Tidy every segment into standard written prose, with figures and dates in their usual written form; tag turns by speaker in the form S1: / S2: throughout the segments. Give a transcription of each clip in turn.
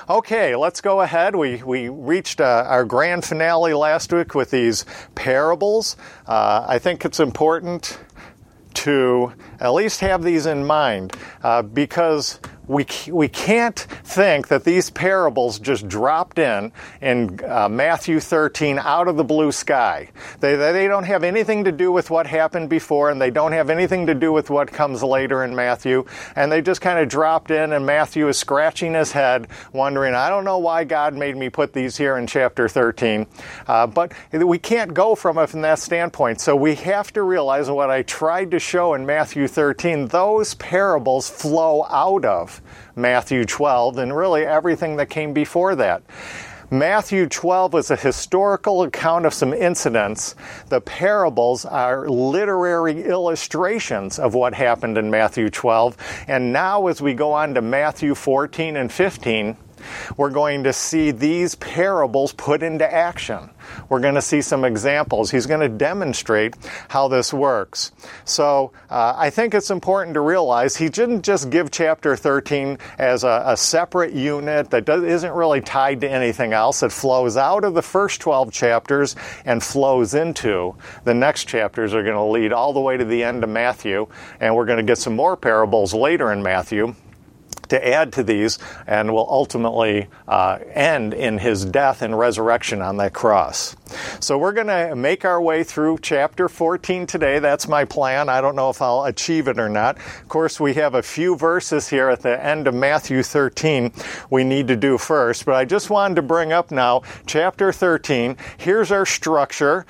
S1: Okay, let's go ahead. We reached our grand finale last week with these parables. I think it's important to at least have these in mind because we can't think that these parables just dropped in Matthew 13 out of the blue sky. They don't have anything to do with what happened before, and they don't have anything to do with what comes later in Matthew, and they just kind of dropped in, and Matthew is scratching his head, wondering, I don't know why God made me put these here in chapter 13, but we can't go from it from that standpoint, so we have to realize what I tried to show in Matthew 13, those parables flow out of Matthew 12 and really everything that came before that. Matthew 12 is a historical account of some incidents. The parables are literary illustrations of what happened in Matthew 12. And now as we go on to Matthew 14 and 15, we're going to see these parables put into action. We're going to see some examples. He's going to demonstrate how this works. So I think it's important to realize he didn't just give chapter 13 as a separate unit that isn't really tied to anything else. It flows out of the first 12 chapters and flows into the next chapters are going to lead all the way to the end of Matthew. And we're going to get some more parables later in Matthew to add to these, and will ultimately end in his death and resurrection on that cross. So we're going to make our way through chapter 14 today. That's my plan. I don't know if I'll achieve it or not. Of course, we have a few verses here at the end of Matthew 13 we need to do first, but I just wanted to bring up now chapter 13. Here's our structure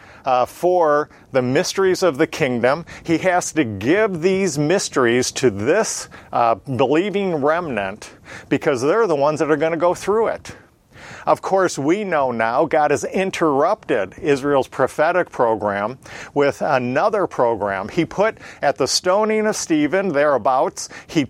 S1: for the mysteries of the kingdom. He has to give these mysteries to this believing remnant because they're the ones that are going to go through it. Of course, we know now God has interrupted Israel's prophetic program with another program. He put at the stoning of Stephen, thereabouts, he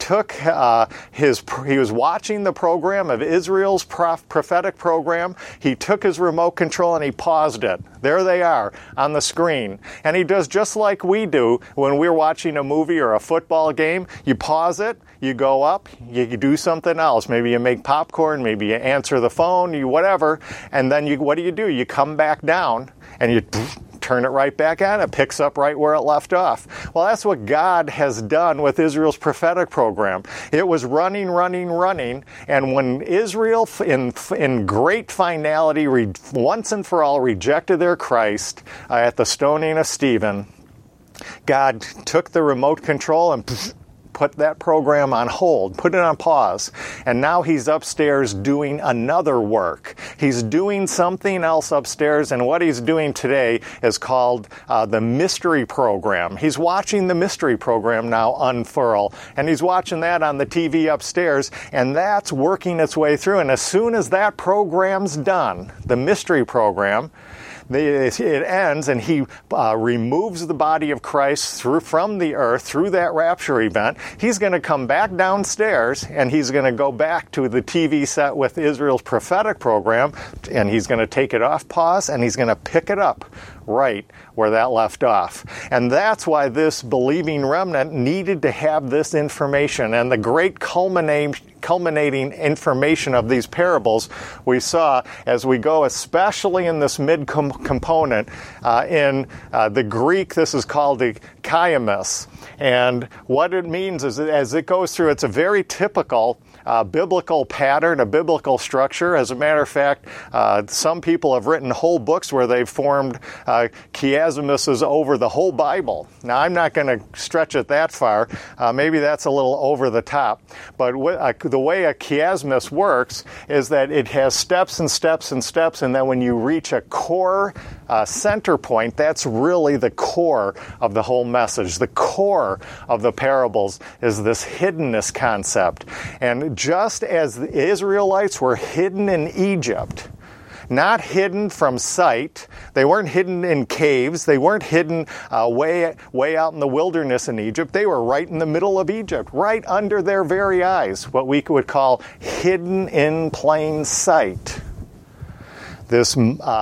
S1: was watching the program of Israel's prophetic program. He took his remote control and he paused it. There they are on the screen. And he does just like we do when we're watching a movie or a football game. You pause it, you go up, you do something else. Maybe you make popcorn, maybe you answer the phone, you whatever, and then what do? You come back down and you turn it right back on. It picks up right where it left off. Well, that's what God has done with Israel's prophetic program. It was running, and when Israel, in great finality, once and for all rejected their Christ at the stoning of Stephen, God took the remote control and put that program on hold, put it on pause, and now he's upstairs doing another work. He's doing something else upstairs, and what he's doing today is called the mystery program. He's watching the mystery program now unfurl, and he's watching that on the TV upstairs, and that's working its way through, and as soon as that program's done, the mystery program, it ends, and he removes the body of Christ from the earth through that rapture event. He's going to come back downstairs, and he's going to go back to the TV set with Israel's prophetic program, and he's going to take it off pause, and he's going to pick it up right where that left off. And that's why this believing remnant needed to have this information. And the great culminating information of these parables we saw as we go, especially in this mid-component. In the Greek, this is called the chiasmus. And what it means is that as it goes through, it's a very typical biblical pattern, a biblical structure. As a matter of fact, some people have written whole books where they've formed chiasmuses over the whole Bible. Now, I'm not going to stretch it that far. Maybe that's a little over the top. But the way a chiasmus works is that it has steps and steps and steps, and then when you reach a core center point, that's really the core of the whole message. The core of the parables is this hiddenness concept. And just as the Israelites were hidden in Egypt, not hidden from sight. They weren't hidden in caves. They weren't hidden way out in the wilderness in Egypt. They were right in the middle of Egypt, right under their very eyes, what we would call hidden in plain sight. This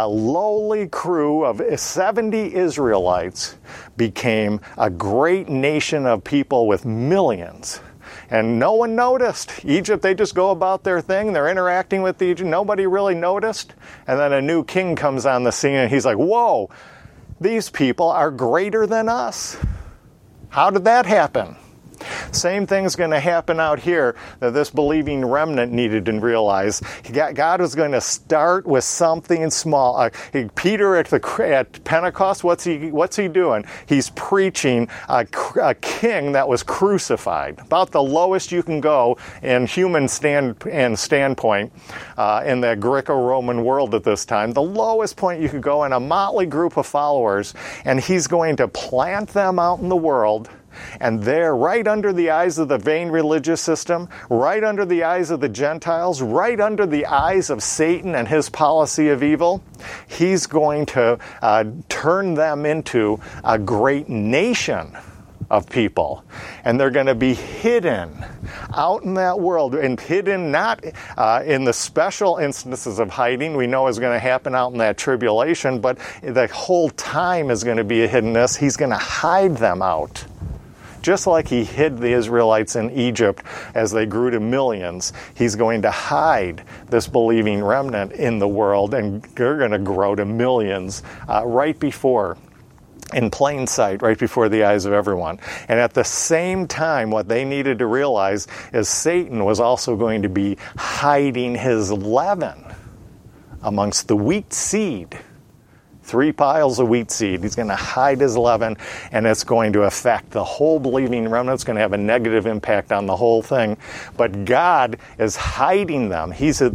S1: lowly crew of 70 Israelites became a great nation of people with millions. And no one noticed. Egypt, they just go about their thing. They're interacting with Egypt. Nobody really noticed. And then a new king comes on the scene, and he's like, whoa, these people are greater than us. How did that happen? Same thing's going to happen out here that this believing remnant needed to realize. God was going to start with something small. Peter at Pentecost, what's he doing? He's preaching a king that was crucified, about the lowest you can go in human standpoint in the Greco-Roman world at this time. The lowest point you could go in a motley group of followers, and he's going to plant them out in the world. And there, right under the eyes of the vain religious system, right under the eyes of the Gentiles, right under the eyes of Satan and his policy of evil, he's going to turn them into a great nation of people. And they're going to be hidden out in that world, and hidden not in the special instances of hiding we know is going to happen out in that tribulation, but the whole time is going to be a hiddenness. He's going to hide them out. Just like he hid the Israelites in Egypt as they grew to millions, he's going to hide this believing remnant in the world, and they're going to grow to millions right before, in plain sight, right before the eyes of everyone. And at the same time, what they needed to realize is Satan was also going to be hiding his leaven amongst the wheat seed. 3 piles of wheat seed. He's going to hide his leaven, and it's going to affect the whole believing remnant. It's going to have a negative impact on the whole thing. But God is hiding them.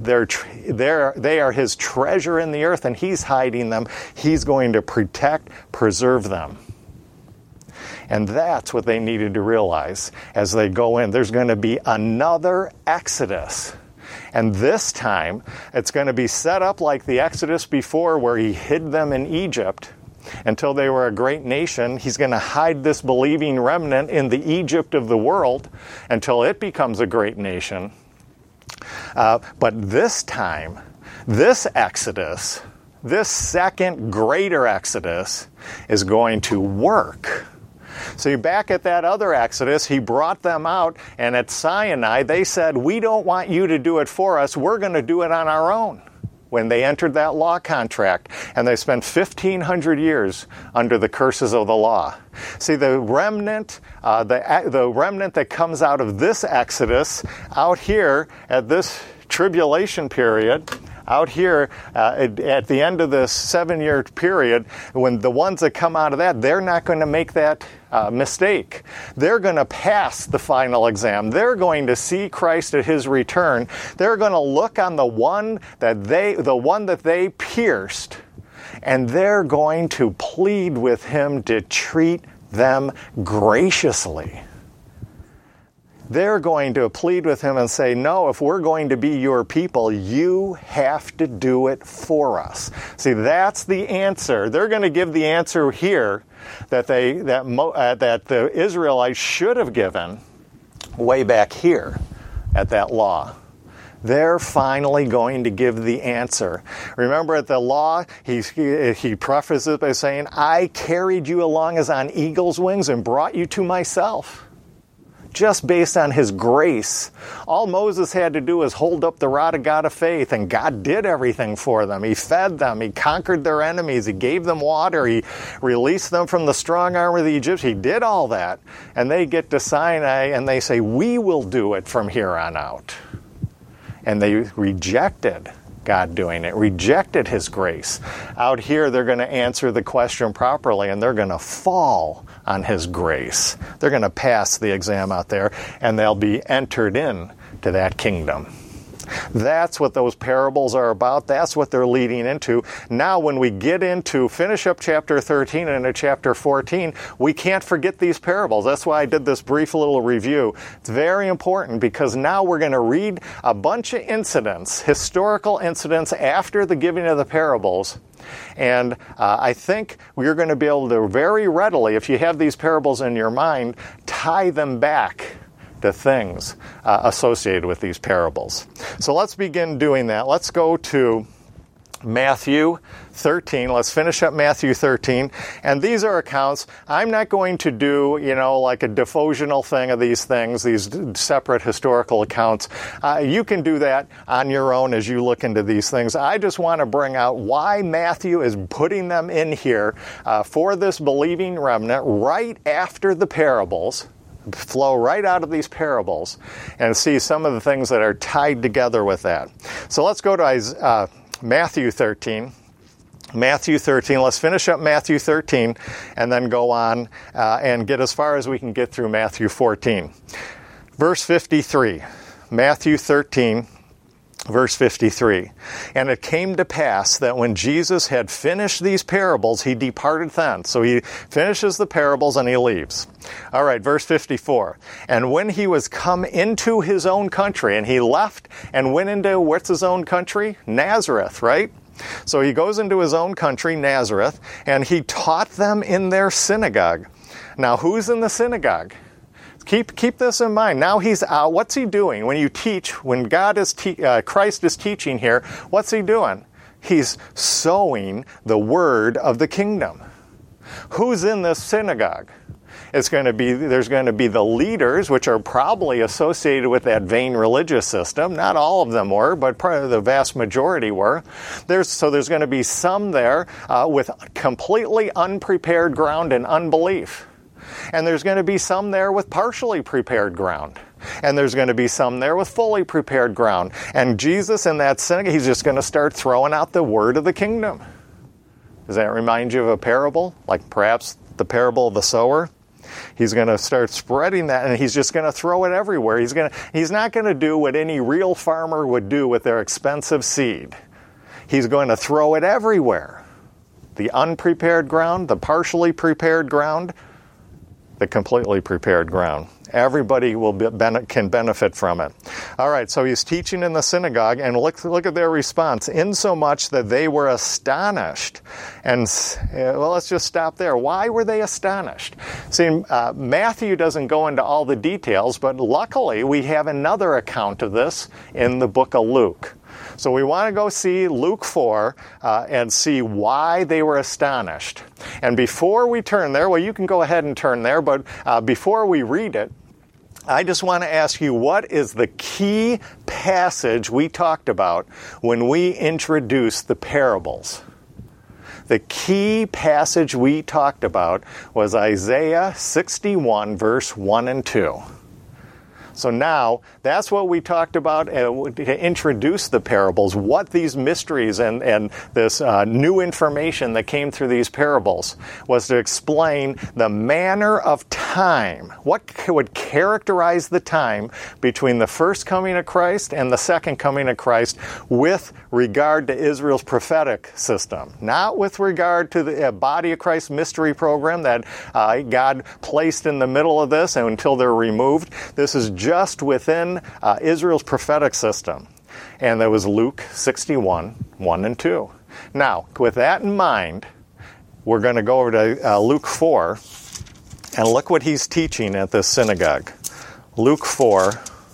S1: They are his treasure in the earth, and he's hiding them. He's going to protect, preserve them. And that's what they needed to realize as they go in. There's going to be another Exodus. And this time, it's going to be set up like the Exodus before, where he hid them in Egypt until they were a great nation. He's going to hide this believing remnant in the Egypt of the world until it becomes a great nation. But this time, this Exodus, this second greater Exodus, is going to work. See, back at that other Exodus, he brought them out, and at Sinai, they said, we don't want you to do it for us, we're going to do it on our own. When they entered that law contract, and they spent 1,500 years under the curses of the law. See, the remnant, the remnant that comes out of this Exodus, out here at this tribulation period, out here at the end of this 7-year period, when the ones that come out of that, they're not going to make that mistake. They're going to pass the final exam. They're going to see Christ at his return. They're going to look on the one that they pierced, and they're going to plead with him to treat them graciously. They're going to plead with him and say, no, if we're going to be your people, you have to do it for us. See, that's the answer. They're going to give the answer here that the Israelites should have given way back here at that law. They're finally going to give the answer. Remember at the law, he prefaces it by saying, I carried you along as on eagle's wings and brought you to myself. Just based on his grace. All Moses had to do was hold up the rod of God of faith, and God did everything for them. He fed them. He conquered their enemies. He gave them water. He released them from the strong arm of the Egyptians. He did all that. And they get to Sinai, and they say, we will do it from here on out. And they rejected God doing it, rejected his grace. Out here, they're going to answer the question properly, and they're going to fall on his grace. They're going to pass the exam out there, and they'll be entered in to that kingdom. That's what those parables are about. That's what they're leading into. Now, when we get into, finish up chapter 13 and into chapter 14, we can't forget these parables. That's why I did this brief little review. It's very important because now we're going to read a bunch of incidents, historical incidents after the giving of the parables. And I think we're going to be able to very readily, if you have these parables in your mind, tie them back to things associated with these parables. So let's begin doing that. Let's go to Matthew 13. Let's finish up Matthew 13. And these are accounts. I'm not going to do, like a devotional thing of these things, these separate historical accounts. You can do that on your own as you look into these things. I just want to bring out why Matthew is putting them in here for this believing remnant right after the parables. Flow right out of these parables and see some of the things that are tied together with that. So let's go to Matthew 13. Matthew 13. Let's finish up Matthew 13 and then go on and get as far as we can get through Matthew 14. Verse 53. Matthew 13. Verse 53, and it came to pass that when Jesus had finished these parables, he departed thence. So he finishes the parables and he leaves. All right, verse 54. And when he was come into his own country, and he left and went into, what's his own country? Nazareth, right? So he goes into his own country, Nazareth, and he taught them in their synagogue. Now, who's in the synagogue? Keep this in mind. Now he's out. What's he doing? When you teach, when Christ is teaching here, what's he doing? He's sowing the word of the kingdom. Who's in this synagogue? There's going to be the leaders, which are probably associated with that vain religious system. Not all of them were, but probably the vast majority were. There's going to be some there with completely unprepared ground and unbelief. And there's going to be some there with partially prepared ground. And there's going to be some there with fully prepared ground. And Jesus in that synagogue, he's just going to start throwing out the word of the kingdom. Does that remind you of a parable? Like perhaps the parable of the sower? He's going to start spreading that, and he's just going to throw it everywhere. He's not going to do what any real farmer would do with their expensive seed. He's going to throw it everywhere. The unprepared ground, the partially prepared ground, the completely prepared ground. Everybody can benefit from it. All right, so he's teaching in the synagogue, and look at their response. Insomuch that they were astonished. And, let's just stop there. Why were they astonished? See, Matthew doesn't go into all the details, but luckily we have another account of this in the book of Luke. So we want to go see Luke 4 and see why they were astonished. And before we turn there, well, you can go ahead and turn there, but before we read it, I just want to ask you, what is the key passage we talked about when we introduced the parables? The key passage we talked about was Isaiah 61, verse 1 and 2. So now, that's what we talked about to introduce the parables, what these mysteries and this new information that came through these parables was to explain the manner of time, what would characterize the time between the first coming of Christ and the second coming of Christ with regard to Israel's prophetic system, not with regard to the Body of Christ mystery program that God placed in the middle of this and until they're removed. This is just within Israel's prophetic system. And that was Luke 61, 1 and 2. Now, with that in mind, we're going to go over to Luke 4 and look what he's teaching at this synagogue. Luke 4,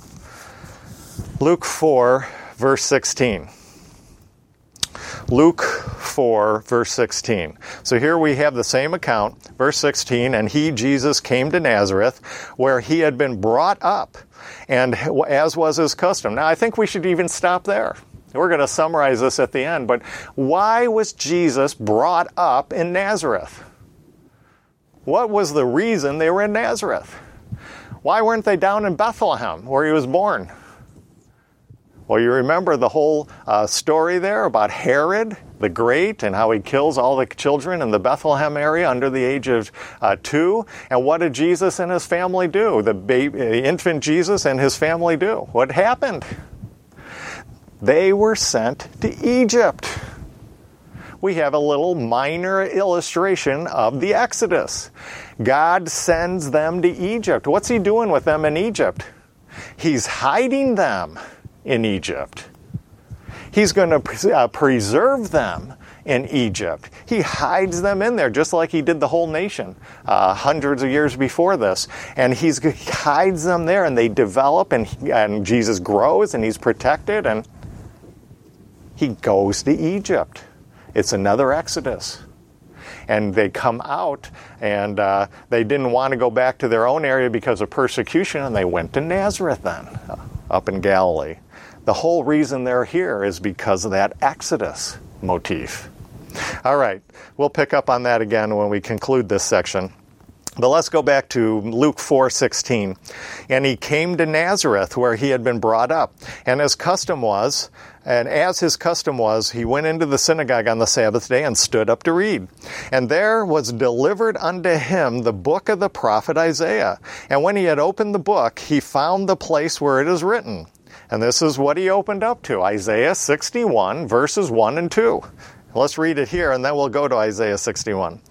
S1: verse 16. Luke 4, verse 16. So here we have the same account, verse 16, and he, Jesus, came to Nazareth, where he had been brought up, and as was his custom. Now, I think we should even stop there. We're going to summarize this at the end, but why was Jesus brought up in Nazareth? What was the reason they were in Nazareth? Why weren't they down in Bethlehem, where he was born? Well, you remember the whole story there about Herod the Great and how he kills all the children in the Bethlehem area under the age of 2. And what did Jesus and his family do? The infant Jesus and his family do? What happened? They were sent to Egypt. We have a little minor illustration of the Exodus. God sends them to Egypt. What's he doing with them in Egypt? He's hiding them in Egypt. He's going to preserve them in Egypt. He hides them in there just like he did the whole nation hundreds of years before this. And he hides them there, and they develop, and Jesus grows, and he's protected, and He goes to Egypt. It's another Exodus. And they come out, and they didn't want to go back to their own area because of persecution, and they went to Nazareth then, up in Galilee. The whole reason they're here is because of that Exodus motif. All right, we'll pick up on that again when we conclude this section. But let's go back to Luke 4:16. And he came to Nazareth, where he had been brought up. And as his custom was, he went into the synagogue on the Sabbath day and stood up to read. And there was delivered unto him the book of the prophet Isaiah. And when he had opened the book, he found the place where it is written. And this is what he opened up to, Isaiah 61, verses 1 and 2. Let's read it here, and then we'll go to Isaiah 61.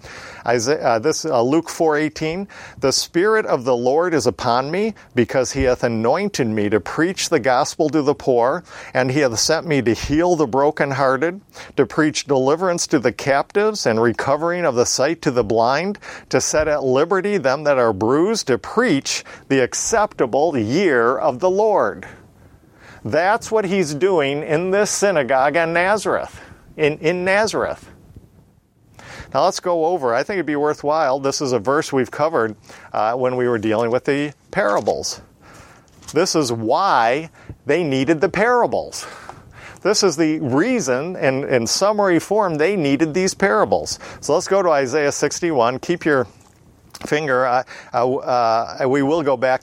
S1: Luke 4:18. The Spirit of the Lord is upon me, because he hath anointed me to preach the gospel to the poor, and he hath sent me to heal the brokenhearted, to preach deliverance to the captives, and recovering of the sight to the blind, to set at liberty them that are bruised, to preach the acceptable year of the Lord. That's what he's doing in this synagogue in Nazareth. In Nazareth. Now let's go over, I think it'd be worthwhile, this is a verse we've covered when we were dealing with the parables. This is why they needed the parables. This is the reason, in summary form, they needed these parables. So let's go to Isaiah 61. Keep your finger. We will go back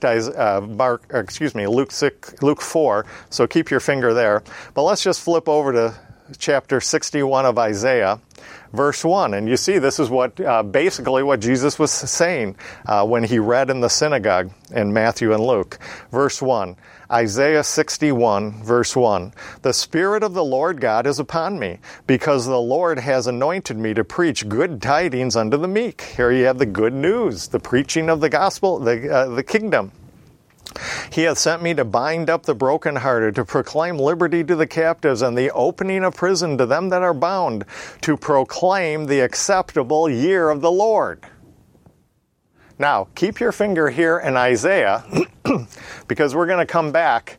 S1: to Luke 4. So keep your finger there. But let's just flip over to chapter 61 of Isaiah, verse 1. And you see, this is basically what Jesus was saying when he read in the synagogue in Matthew and Luke. Verse 1, Isaiah 61, verse 1. The Spirit of the Lord God is upon me, because the Lord has anointed me to preach good tidings unto the meek. Here you have the good news, the preaching of the gospel, the kingdom. He hath sent me to bind up the brokenhearted, to proclaim liberty to the captives, and the opening of prison to them that are bound, to proclaim the acceptable year of the Lord. Now, keep your finger here in Isaiah, because we're going to come back,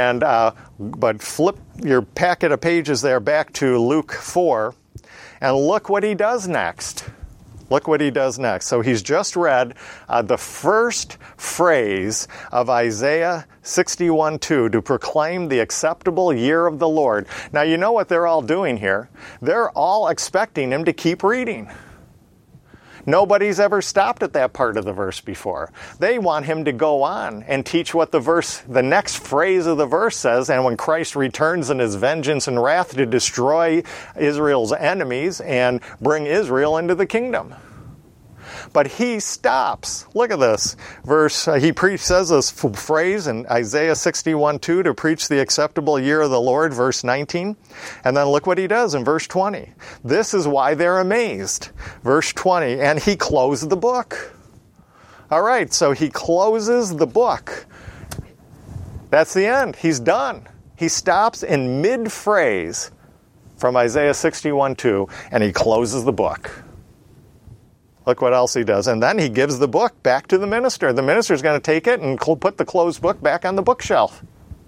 S1: but flip your packet of pages there back to Luke 4, and look what he does next. Look what he does next. So he's just read the first phrase of Isaiah 61:2, to proclaim the acceptable year of the Lord. Now you know what they're all doing here. They're all expecting him to keep reading. Nobody's ever stopped at that part of the verse before. They want him to go on and teach what the next phrase of the verse says, and when Christ returns in his vengeance and wrath to destroy Israel's enemies and bring Israel into the kingdom. But he stops. Look at this verse. He says this phrase in Isaiah 61:2, to preach the acceptable year of the Lord, verse 19. And then look what he does in verse 20. This is why they're amazed. Verse 20, and he closed the book. All right, so he closes the book. That's the end. He's done. He stops in mid-phrase from Isaiah 61:2, and he closes the book. Look what else he does. And then he gives the book back to the minister. The minister's going to take it and put the closed book back on the bookshelf.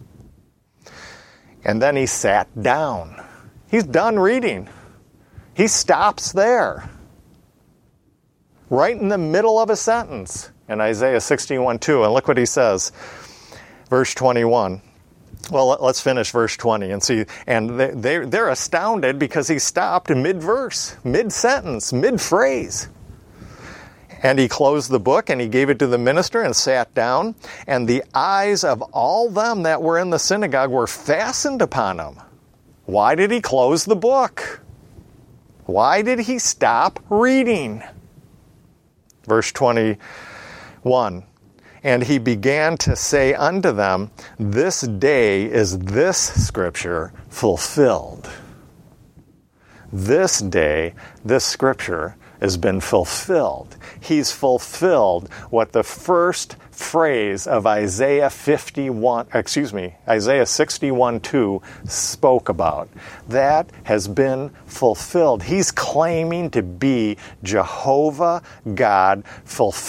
S1: And then he sat down. He's done reading. He stops there, right in the middle of a sentence in Isaiah 61:2. And look what he says. Verse 21. Well, let's finish verse 20 and see. And they're astounded because he stopped mid-verse, mid-sentence, mid-phrase. And he closed the book, and he gave it to the minister and sat down. And the eyes of all them that were in the synagogue were fastened upon him. Why did he close the book? Why did he stop reading? Verse 21. And he began to say unto them, this day is this scripture fulfilled. This day, this scripture has been fulfilled. He's fulfilled what the first phrase of Isaiah 61:2 spoke about. That has been fulfilled. He's claiming to be Jehovah God,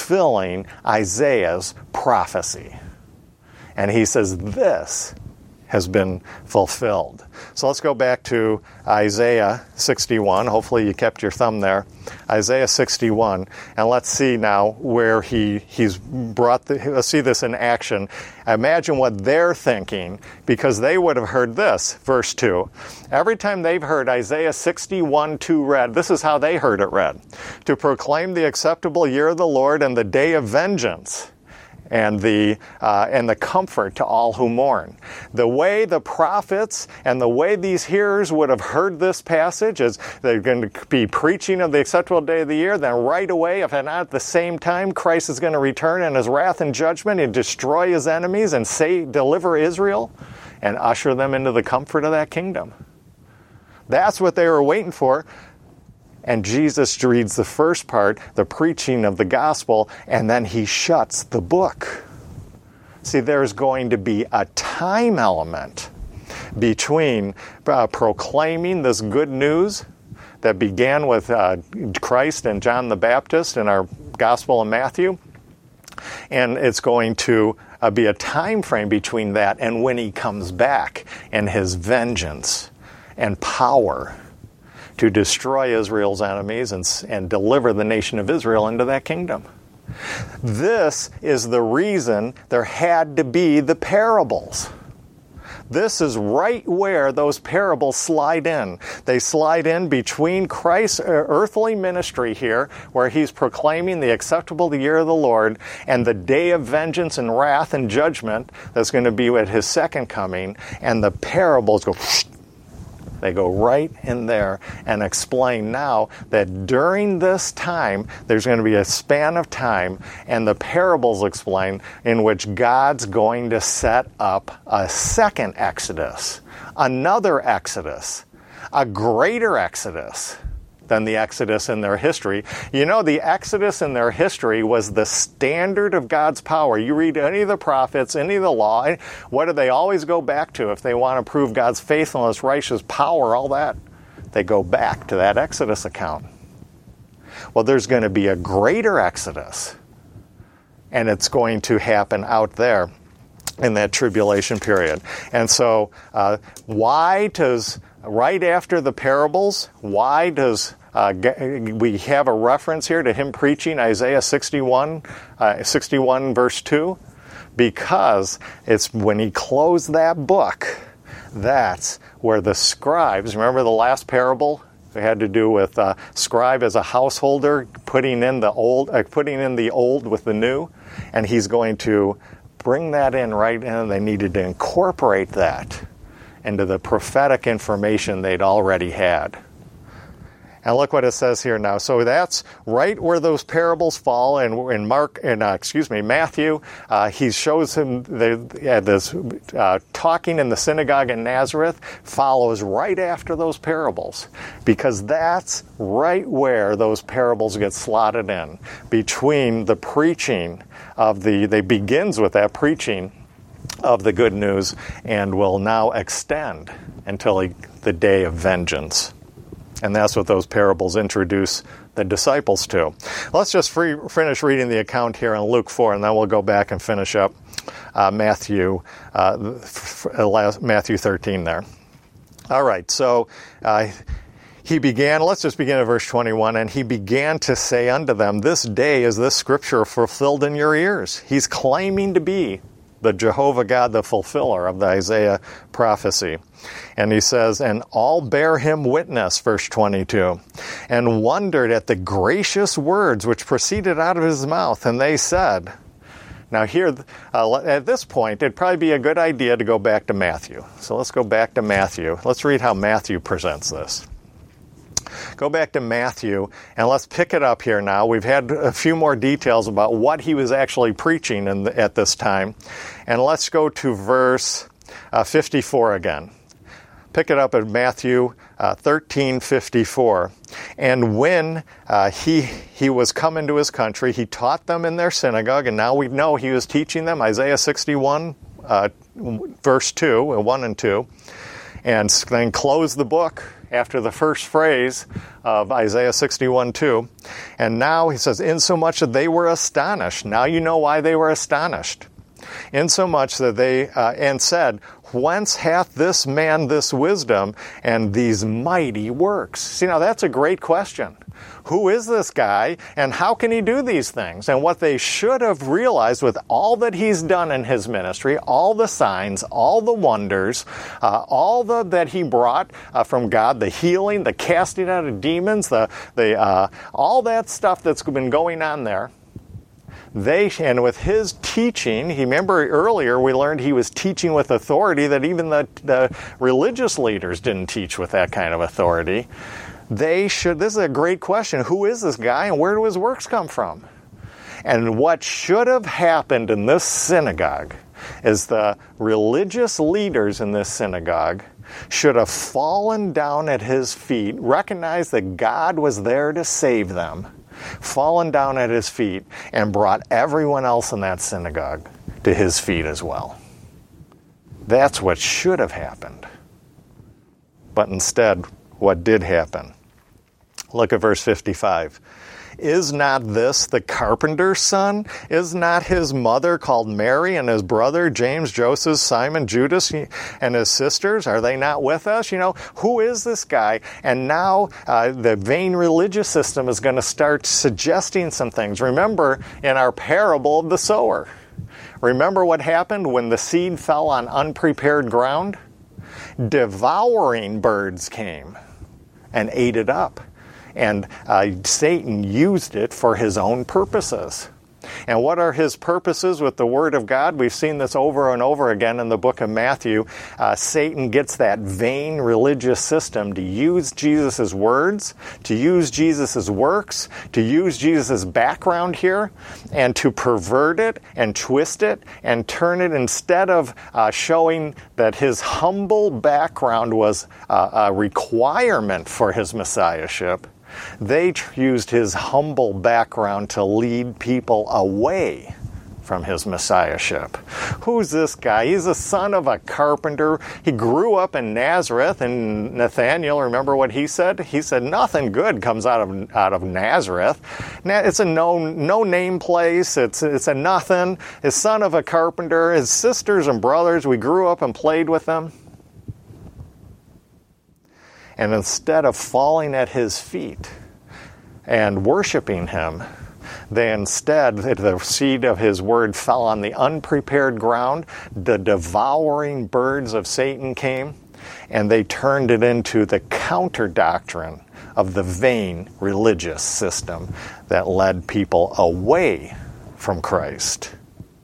S1: fulfilling Isaiah's prophecy. And he says, this has been fulfilled. So let's go back to Isaiah 61. Hopefully you kept your thumb there. Isaiah 61. And let's see now where he's brought let's see this in action. Imagine what they're thinking, because they would have heard this, verse 2. Every time they've heard Isaiah 61:2 read, this is how they heard it read. To proclaim the acceptable year of the Lord and the day of vengeance, and the comfort to all who mourn. The way the prophets and the way these hearers would have heard this passage is they're going to be preaching of the acceptable day of the year, then right away, if not at the same time, Christ is going to return in his wrath and judgment and destroy his enemies and deliver Israel and usher them into the comfort of that kingdom. That's what they were waiting for. And Jesus reads the first part, the preaching of the gospel, and then he shuts the book. See, there's going to be a time element between proclaiming this good news that began with Christ and John the Baptist in our gospel in Matthew, and it's going to be a time frame between that and when he comes back and his vengeance and power to destroy Israel's enemies and deliver the nation of Israel into that kingdom. This is the reason there had to be the parables. This is right where those parables slide in. They slide in between Christ's earthly ministry here, where he's proclaiming the acceptable year of the Lord, and the day of vengeance and wrath and judgment that's going to be at his second coming, and the parables go They go right in there and explain now that during this time, there's going to be a span of time, and the parables explain, in which God's going to set up a second Exodus, another Exodus, a greater Exodus than the Exodus in their history. You know, the Exodus in their history was the standard of God's power. You read any of the prophets, any of the law, what do they always go back to if they want to prove God's faithfulness, righteous power, all that? They go back to that Exodus account. Well, there's going to be a greater Exodus, and it's going to happen out there in that tribulation period. And so why does, right after the parables, why does we have a reference here to him preaching Isaiah 61 verse 2? Because it's when he closed that book, that's where the scribes, remember the last parable? It had to do with scribe as a householder, putting in the old with the new, and he's going to bring that in right in. They needed to incorporate that into the prophetic information they'd already had. And look what it says here now. So that's right where those parables fall. And in Matthew, he shows him this talking in the synagogue in Nazareth follows right after those parables, because that's right where those parables get slotted in between the preaching of they begins with that preaching of the good news and will now extend until the day of vengeance. And that's what those parables introduce the disciples to. Let's just finish reading the account here in Luke 4, and then we'll go back and finish up Matthew 13 there. All right, so he began, let's just begin at verse 21, and he began to say unto them, this day is this scripture fulfilled in your ears. He's claiming to be the Jehovah God, the fulfiller of the Isaiah prophecy. And he says, and all bear him witness, verse 22, and wondered at the gracious words which proceeded out of his mouth. And they said, now here, at this point, it'd probably be a good idea to go back to Matthew. So let's go back to Matthew. Let's read how Matthew presents this. Go back to Matthew, and let's pick it up here now. We've had a few more details about what he was actually preaching at this time. And let's go to verse 54 again. Pick it up at Matthew 13:54. And when he was come into his country, he taught them in their synagogue, and now we know he was teaching them Isaiah 61, verse 2, 1 and 2, and then closed the book after the first phrase of Isaiah 61:2. And now he says, insomuch that they were astonished. Now you know why they were astonished. Insomuch that they, and said, whence hath this man this wisdom and these mighty works? See, now that's a great question. Who is this guy, and how can he do these things? And what they should have realized with all that he's done in his ministry, all the signs, all the wonders, that he brought from God, the healing, the casting out of demons, all that stuff that's been going on there, and with his teaching, remember earlier we learned he was teaching with authority that even the religious leaders didn't teach with that kind of authority. This is a great question. Who is this guy and where do his works come from? And what should have happened in this synagogue is the religious leaders in this synagogue should have fallen down at his feet, recognized that God was there to save them, fallen down at his feet, and brought everyone else in that synagogue to his feet as well. That's what should have happened. But instead, what did happen? Look at verse 55. Is not this the carpenter's son? Is not his mother called Mary, and his brother James, Joseph, Simon, Judas, and his sisters? Are they not with us? Who is this guy? And now the vain religious system is going to start suggesting some things. Remember in our parable of the sower. Remember what happened when the seed fell on unprepared ground? Devouring birds came and ate it up. And Satan used it for his own purposes. And what are his purposes with the Word of God? We've seen this over and over again in the book of Matthew. Satan gets that vain religious system to use Jesus' words, to use Jesus' works, to use Jesus' background here, and to pervert it and twist it and turn it, instead of showing that his humble background was a requirement for his messiahship. They used his humble background to lead people away from his messiahship. Who's this guy? He's the son of a carpenter. He grew up in Nazareth, and Nathanael, remember what he said? He said, nothing good comes out of Nazareth. It's a no-name place. It's a nothing. His son of a carpenter, his sisters and brothers, we grew up and played with them. And instead of falling at his feet and worshiping him, the seed of his word fell on the unprepared ground. The devouring birds of Satan came, and they turned it into the counter doctrine of the vain religious system that led people away from Christ.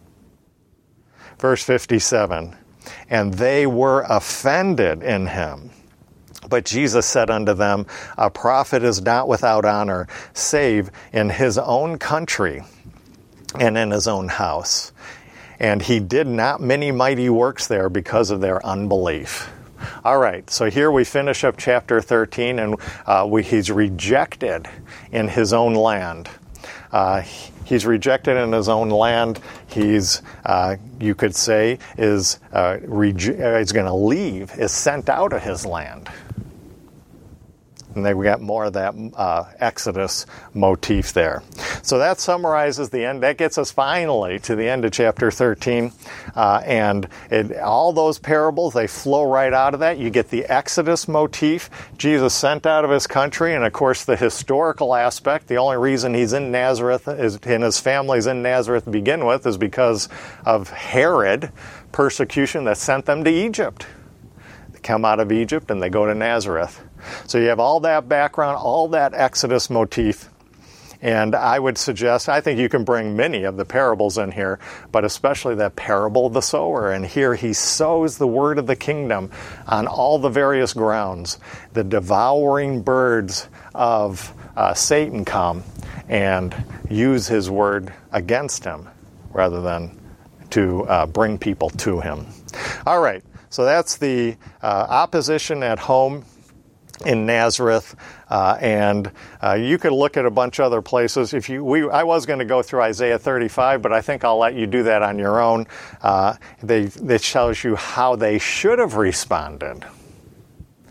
S1: Verse 57, and they were offended in him. But Jesus said unto them, a prophet is not without honor, save in his own country and in his own house. And he did not many mighty works there because of their unbelief. All right, so here we finish up chapter 13, and he's rejected in his own land. He's rejected in his own land. He's, you could say, is going to leave, is sent out of his land. And then we got more of that Exodus motif there. So that summarizes the end. That gets us finally to the end of chapter 13. All those parables, they flow right out of that. You get the Exodus motif, Jesus sent out of his country, and of course the historical aspect. The only reason he's in Nazareth, and his family's in Nazareth to begin with, is because of Herod persecution that sent them to Egypt. They come out of Egypt and they go to Nazareth. So you have all that background, all that Exodus motif, and I would suggest, I think you can bring many of the parables in here, but especially that parable of the sower. And here he sows the word of the kingdom on all the various grounds. The devouring birds of Satan come and use his word against him rather than to bring people to him. All right, so that's the opposition at home in Nazareth, and you could look at a bunch of other places. I was going to go through Isaiah 35, but I think I'll let you do that on your own. It tells you how they should have responded.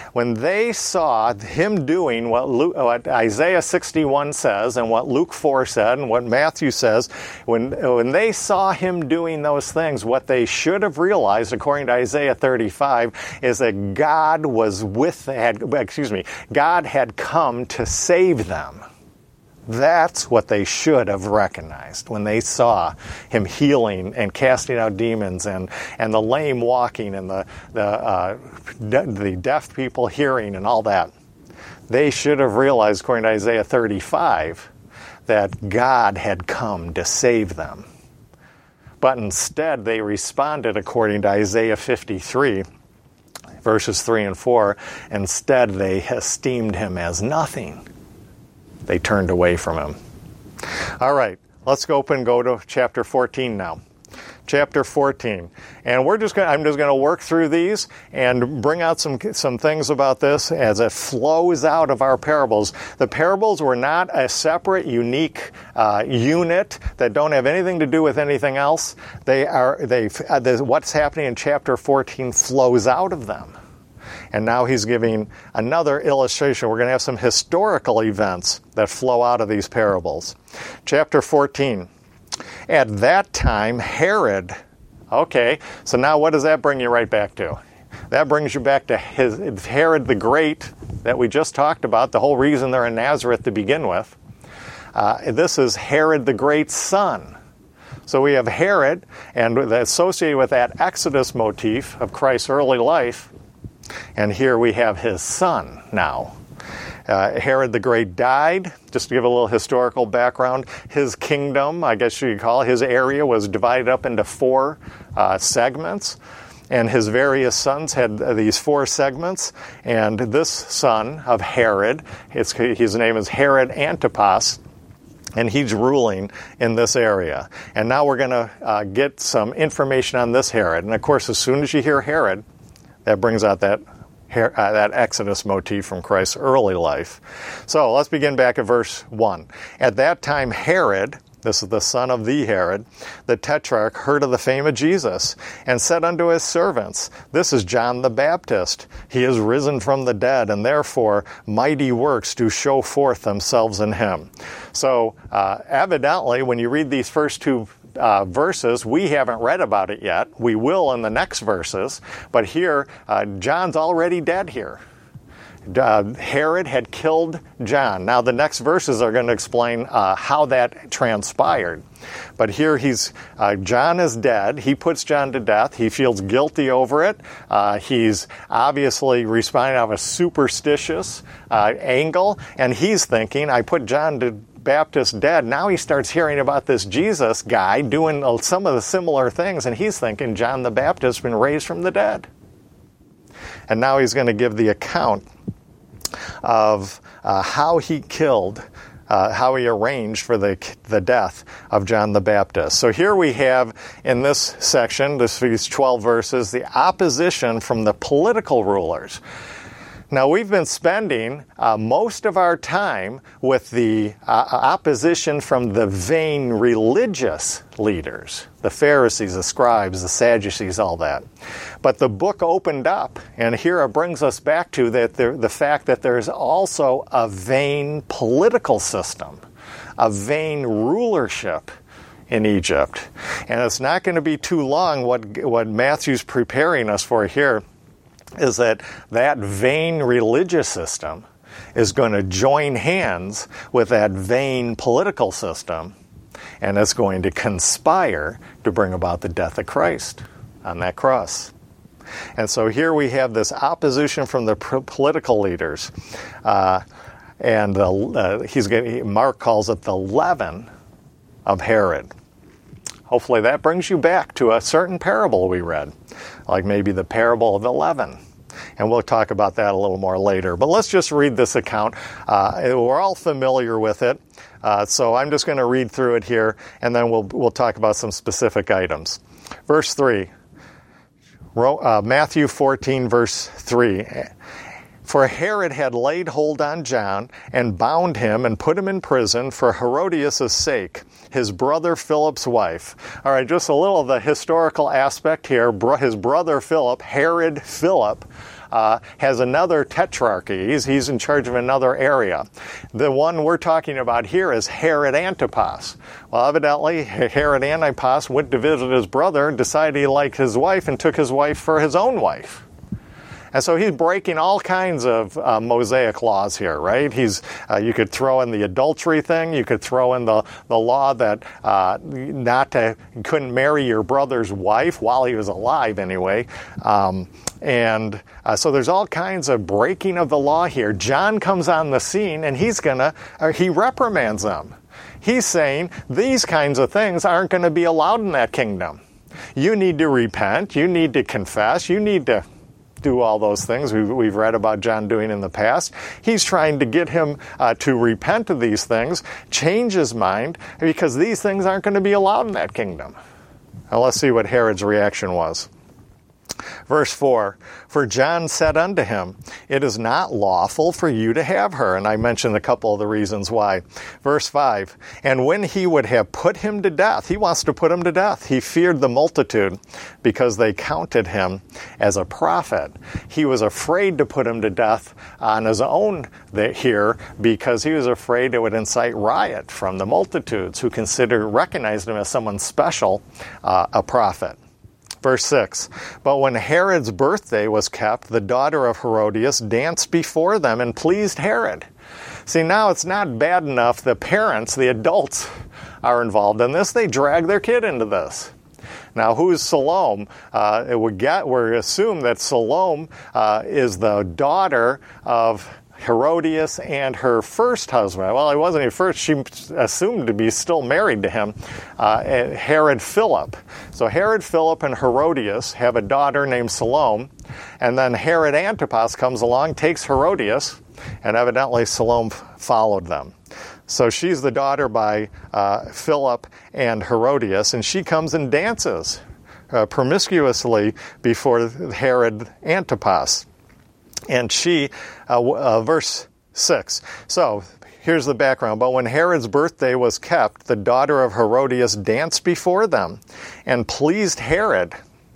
S1: when they saw him doing what Isaiah 61 says and what Luke 4 said and what Matthew says, when they saw him doing those things, what they should have realized, according to Isaiah 35, is that God had come to save them. That's what they should have recognized when they saw him healing and casting out demons and the lame walking and the deaf people hearing and all that. They should have realized, according to Isaiah 35, that God had come to save them. But instead, they responded, according to Isaiah 53, verses 3 and 4, instead they esteemed him as nothing. They turned away from him. All right, let's go to chapter 14 now. Chapter 14. And I'm just going to work through these and bring out some things about this as it flows out of our parables. The parables were not a separate, unique unit that don't have anything to do with anything else. What's happening in chapter 14 flows out of them. And now he's giving another illustration. We're going to have some historical events that flow out of these parables. Chapter 14. At that time, Herod. Okay, so now what does that bring you right back to? That brings you back to Herod the Great that we just talked about, the whole reason they're in Nazareth to begin with. This is Herod the Great's son. So we have Herod, and associated with that Exodus motif of Christ's early life. And here we have his son now. Herod the Great died. Just to give a little historical background, his kingdom, I guess you could call it, his area was divided up into 4 segments. And his various sons had these 4 segments. And this son of Herod, his name is Herod Antipas, and he's ruling in this area. And now we're going to get some information on this Herod. And of course, as soon as you hear Herod, that brings out that Exodus motif from Christ's early life. So let's begin back at verse 1. At that time, Herod, this is the son of the Herod, the tetrarch, heard of the fame of Jesus, and said unto his servants, This is John the Baptist. He is risen from the dead, and therefore mighty works do show forth themselves in him. So evidently, when you read these first 2 verses, we haven't read about it yet. We will in the next verses. But here, John's already dead here. Herod had killed John. Now, the next verses are going to explain how that transpired. But here John is dead. He puts John to death. He feels guilty over it. He's obviously responding out of a superstitious angle. And he's thinking, I put John to Baptist dead. Now he starts hearing about this Jesus guy doing some of the similar things, and he's thinking John the Baptist has been raised from the dead. And now he's going to give the account of how he killed, how he arranged for the death of John the Baptist. So here we have in this section, these 12 verses, the opposition from the political rulers. Now, we've been spending most of our time with the opposition from the vain religious leaders, the Pharisees, the scribes, the Sadducees, all that. But the book opened up, and here it brings us back to the fact that there's also a vain political system, a vain rulership in Egypt. And it's not going to be too long what Matthew's preparing us for here is that vain religious system is going to join hands with that vain political system, and it's going to conspire to bring about the death of Christ on that cross. And so here we have this opposition from the political leaders, and Mark calls it the leaven of Herod. Hopefully that brings you back to a certain parable we read, like maybe the parable of the leaven. And we'll talk about that a little more later. But let's just read this account. We're all familiar with it, so I'm just going to read through it here, and then we'll talk about some specific items. Verse 3, Matthew 14, verse 3. For Herod had laid hold on John and bound him and put him in prison for Herodias' sake, his brother Philip's wife. All right, just a little of the historical aspect here. His brother Philip, Herod Philip, has another tetrarchy. He's in charge of another area. The one we're talking about here is Herod Antipas. Well, evidently, Herod Antipas went to visit his brother and decided he liked his wife and took his wife for his own wife. And so he's breaking all kinds of Mosaic laws here, right? You could throw in the adultery thing. You could throw in the law that you couldn't marry your brother's wife while he was alive anyway. So there's all kinds of breaking of the law here. John comes on the scene and he reprimands them. He's saying these kinds of things aren't going to be allowed in that kingdom. You need to repent. You need to confess. You need to do all those things we've read about John doing in the past. He's trying to get him to repent of these things, change his mind, because these things aren't going to be allowed in that kingdom. Now let's see what Herod's reaction was. Verse 4, for John said unto him, it is not lawful for you to have her. And I mentioned a couple of the reasons why. Verse 5, and when he would have put him to death, he wants to put him to death. He feared the multitude because they counted him as a prophet. He was afraid to put him to death on his own here because he was afraid it would incite riot from the multitudes who recognized him as someone special, a prophet. Verse 6, but when Herod's birthday was kept, the daughter of Herodias danced before them and pleased Herod. See, now it's not bad enough the parents, the adults, are involved in this. They drag their kid into this. Now, who's Salome? We assume that Salome is the daughter of Herodias and her first husband. Well, he wasn't his first. She assumed to be still married to him, Herod Philip. So Herod Philip and Herodias have a daughter named Salome, and then Herod Antipas comes along, takes Herodias, and evidently Salome followed them. So she's the daughter by Philip and Herodias, and she comes and dances promiscuously before Herod Antipas. And she, verse 6, so here's the background. But when Herod's birthday was kept, the daughter of Herodias danced before them and pleased Herod.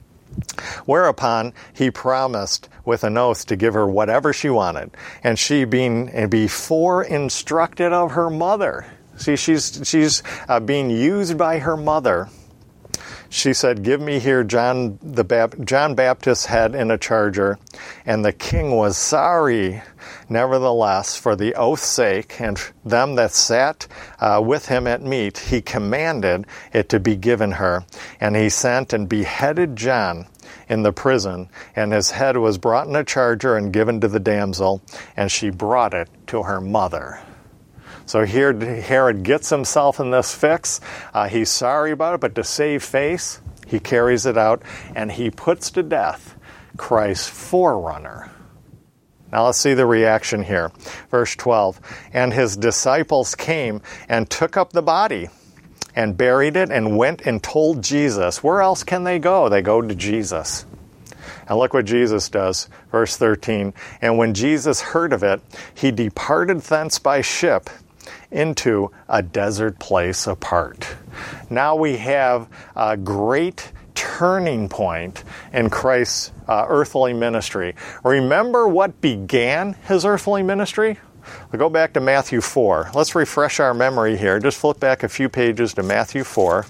S1: Whereupon he promised with an oath to give her whatever she wanted. And she, being before instructed of her mother, see, she's being used by her mother. She said, give me here John Baptist's head in a charger. And the king was sorry. Nevertheless, for the oath's sake, and them that sat with him at meat, he commanded it to be given her. And he sent and beheaded John in the prison, and his head was brought in a charger and given to the damsel, and she brought it to her mother. So here Herod gets himself in this fix. He's sorry about it, but to save face, he carries it out, and he puts to death Christ's forerunner. Now let's see the reaction here. Verse 12, and his disciples came and took up the body and buried it and went and told Jesus. Where else can they go? They go to Jesus. And look what Jesus does. Verse 13, and when Jesus heard of it, he departed thence by ship into a desert place apart. Now we have a great turning point in Christ's earthly ministry. Remember what began his earthly ministry? We'll go back to Matthew 4. Let's refresh our memory here. Just flip back a few pages to Matthew 4.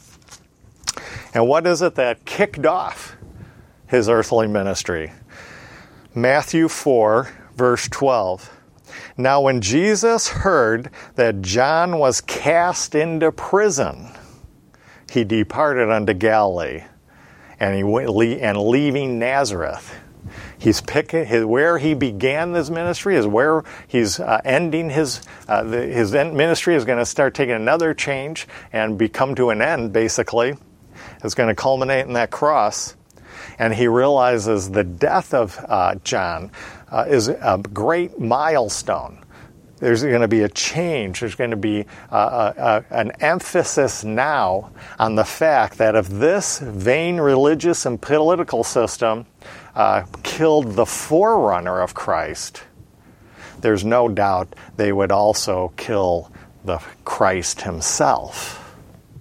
S1: And what is it that kicked off his earthly ministry? Matthew 4, verse 12. Now when Jesus heard that John was cast into prison, he departed unto Galilee, and he went, and leaving Nazareth. He's picking where he began this ministry is where he's ending his ministry is going to start taking another change and come to an end. Basically, it's going to culminate in that cross, and he realizes the death of John is a great milestone. There's going to be a change. There's going to be an emphasis now on the fact that if this vain religious and political system killed the forerunner of Christ, there's no doubt they would also kill the Christ himself.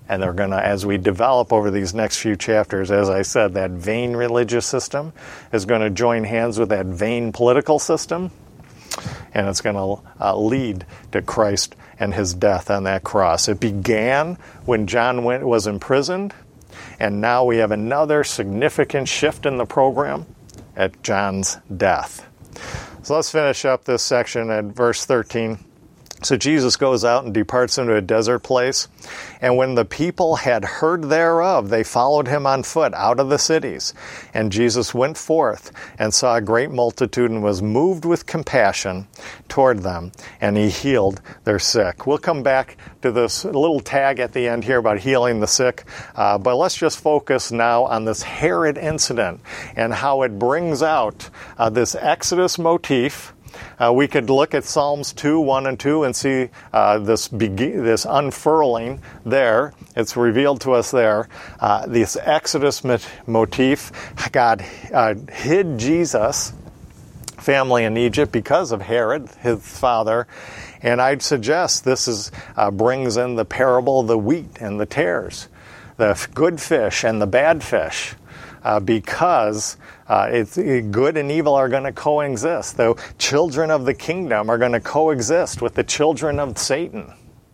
S1: And they're going to, as we develop over these next few chapters, as I said, that vain religious system is going to join hands with that vain political system. And it's going to lead to Christ and his death on that cross. It began when John was imprisoned. And now we have another significant shift in the program at John's death. So let's finish up this section at verse 13. So Jesus goes out and departs into a desert place. And when the people had heard thereof, they followed him on foot out of the cities. And Jesus went forth and saw a great multitude and was moved with compassion toward them. And he healed their sick. We'll come back to this little tag at the end here about healing the sick. But let's just focus now on this Herod incident and how it brings out this Exodus motif. We could look at Psalms 2, 1 and 2 and see this unfurling there. It's revealed to us there. This Exodus motif, God hid Jesus' family in Egypt because of Herod, his father. And I'd suggest this brings in the parable of the wheat and the tares, the good fish and the bad fish. Because good and evil are going to coexist. The children of the kingdom are going to coexist with the children of Satan.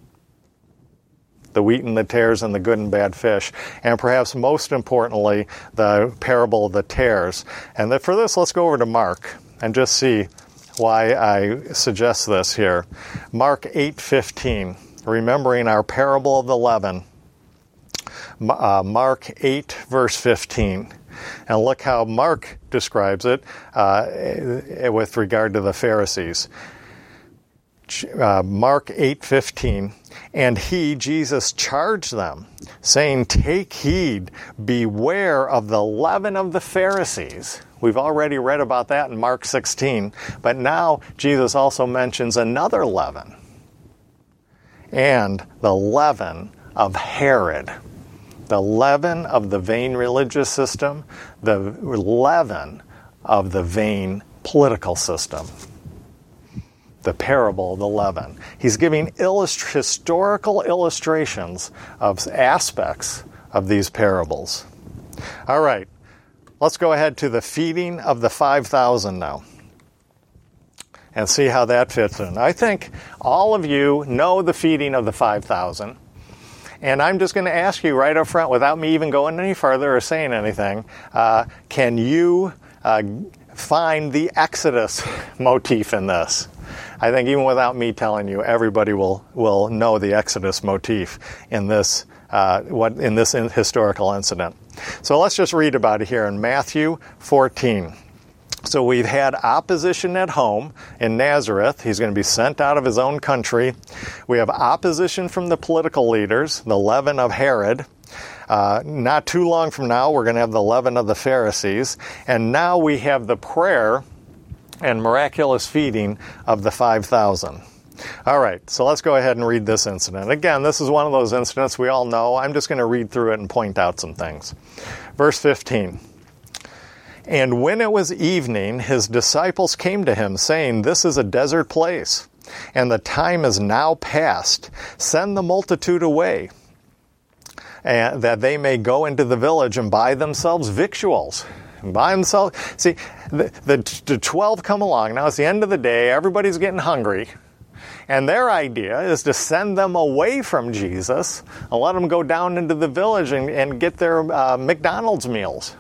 S1: The wheat and the tares and the good and bad fish. And perhaps most importantly, the parable of the tares. And for this, let's go over to Mark and just see why I suggest this here. Mark 8:15, remembering our parable of the leaven. Mark 8, verse 15. And look how Mark describes it with regard to the Pharisees. Mark 8:15. And he, Jesus, charged them, saying, take heed, beware of the leaven of the Pharisees. We've already read about that in Mark 16. But now Jesus also mentions another leaven. And the leaven of Herod. The leaven of the vain religious system, the leaven of the vain political system. The parable of the leaven. He's giving historical illustrations of aspects of these parables. All right, let's go ahead to the feeding of the 5,000 now and see how that fits in. I think all of you know the feeding of the 5,000. And I'm just going to ask you right up front, without me even going any further or saying anything, can you find the Exodus motif in this? I think even without me telling you, everybody will know the Exodus motif in this historical incident. So let's just read about it here in Matthew 14. So we've had opposition at home in Nazareth. He's going to be sent out of his own country. We have opposition from the political leaders, the leaven of Herod. Not too long from now, we're going to have the leaven of the Pharisees. And now we have the prayer and miraculous feeding of the 5,000. All right, so let's go ahead and read this incident. Again, this is one of those incidents we all know. I'm just going to read through it and point out some things. Verse 15. And when it was evening, his disciples came to him, saying, this is a desert place, and the time is now past. Send the multitude away, and that they may go into the village and buy themselves victuals. See, the 12 come along. Now it's the end of the day. Everybody's getting hungry. And their idea is to send them away from Jesus and let them go down into the village and get their McDonald's meals.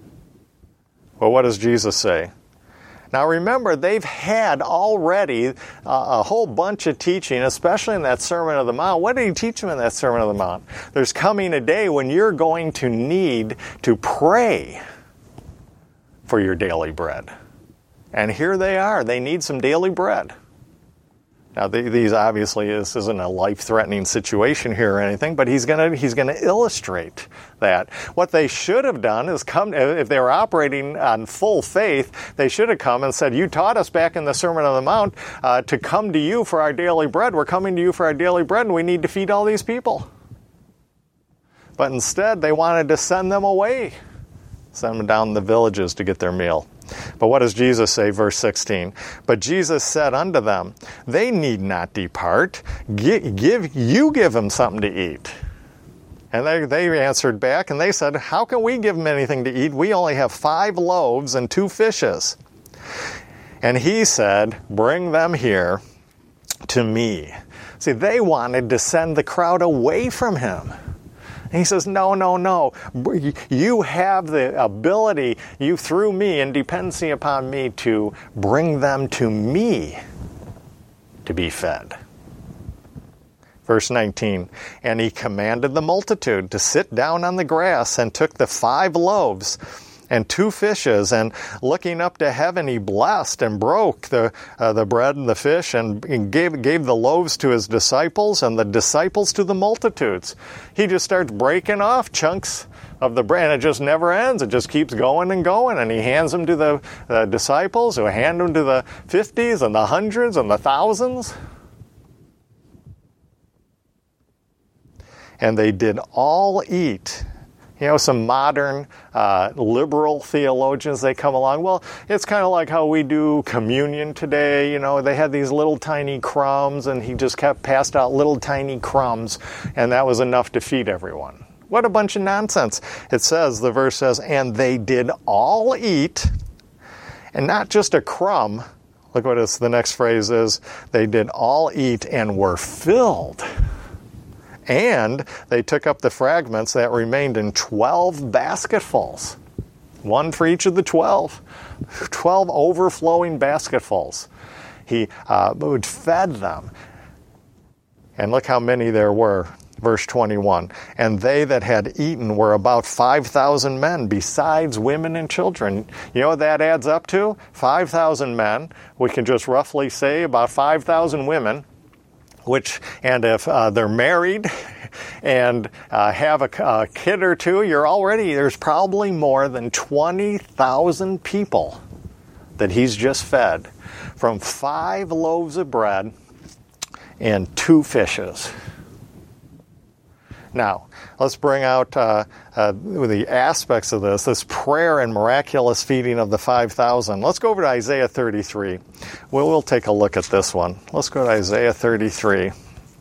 S1: Well, what does Jesus say? Now remember, they've had already a whole bunch of teaching, especially in that Sermon on the Mount. What did he teach them in that Sermon on the Mount? There's coming a day when you're going to need to pray for your daily bread. And here they are. They need some daily bread. Now, these obviously, this isn't a life-threatening situation here or anything, but he's going to illustrate that. What they should have done is come, if they were operating on full faith, they should have come and said, you taught us back in the Sermon on the Mount to come to you for our daily bread. We're coming to you for our daily bread, and we need to feed all these people. But instead, they wanted to send them away, send them down the villages to get their meal. But what does Jesus say, verse 16? But Jesus said unto them, they need not depart. Give them something to eat. And they answered back and they said, how can we give them anything to eat? We only have 5 loaves and 2 fishes. And he said, bring them here to me. See, they wanted to send the crowd away from him. And he says, no. You have the ability, you through me in dependency upon me, to bring them to me to be fed. Verse 19, and he commanded the multitude to sit down on the grass, and took the 5 loaves and 2 fishes, and looking up to heaven, he blessed and broke the bread and the fish, and gave the loaves to his disciples, and the disciples to the multitudes. He just starts breaking off chunks of the bread, and it just never ends. It just keeps going and going, and he hands them to the disciples, who hand them to the 50s and the 100s and the 1000s. And they did all eat. You know, some modern liberal theologians, they come along, well, it's kind of like how we do communion today. You know, they had these little tiny crumbs, and he just passed out little tiny crumbs, and that was enough to feed everyone. What a bunch of nonsense. It says, the verse says, and they did all eat, and not just a crumb. Look what the next phrase is. They did all eat and were filled. And they took up the fragments that remained in 12 basketfuls. 1 for each of the 12. 12 overflowing basketfuls. He fed them. And look how many there were. Verse 21. And they that had eaten were about 5,000 men, besides women and children. You know what that adds up to? 5,000 men. We can just roughly say about 5,000 women. And if they're married and have a kid or two, there's probably more than 20,000 people that he's just fed from 5 loaves of bread and 2 fishes. Now, let's bring out the aspects of this prayer and miraculous feeding of the 5,000. Let's go over to Isaiah 33. We'll take a look at this one. Let's go to Isaiah 33.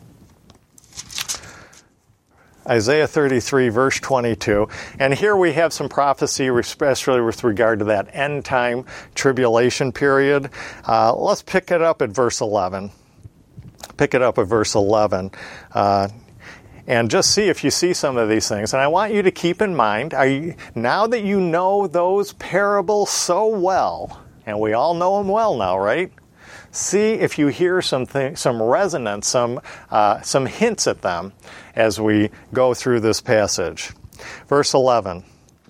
S1: Isaiah 33, verse 22. And here we have some prophecy, especially with regard to that end-time tribulation period. Let's pick it up at verse 11. And just see if you see some of these things. And I want you to keep in mind, now that you know those parables so well, and we all know them well now, right? See if you hear some resonance, some hints at them as we go through this passage. Verse 11.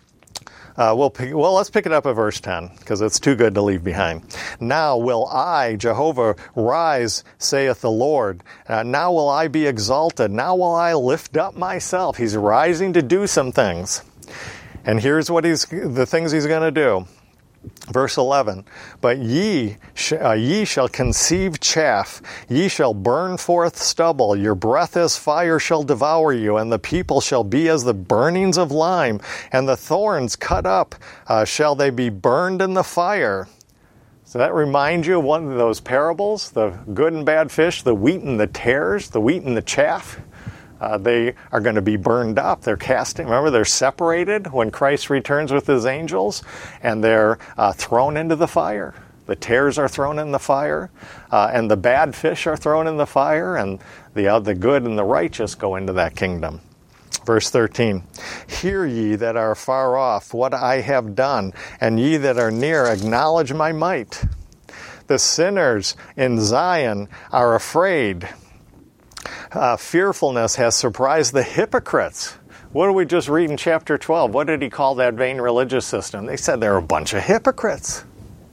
S1: Let's pick it up at verse 10, because it's too good to leave behind. Now will I, Jehovah, rise, saith the Lord. Now will I be exalted. Now will I lift up myself. He's rising to do some things. And here's the things he's going to do. Verse 11, but ye shall conceive chaff, ye shall burn forth stubble, your breath as fire shall devour you, and the people shall be as the burnings of lime, and the thorns cut up shall they be burned in the fire. So that reminds you of one of those parables, the good and bad fish, the wheat and the tares, the wheat and the chaff. They are going to be burned up. They're separated when Christ returns with his angels, and they're thrown into the fire. The tares are thrown in the fire, and the bad fish are thrown in the fire, and the good and the righteous go into that kingdom. Verse 13, hear ye that are far off what I have done, and ye that are near acknowledge my might. The sinners in Zion are afraid. Fearfulness has surprised the hypocrites. What did we just read in chapter 12? What did he call that vain religious system? They said they're a bunch of hypocrites.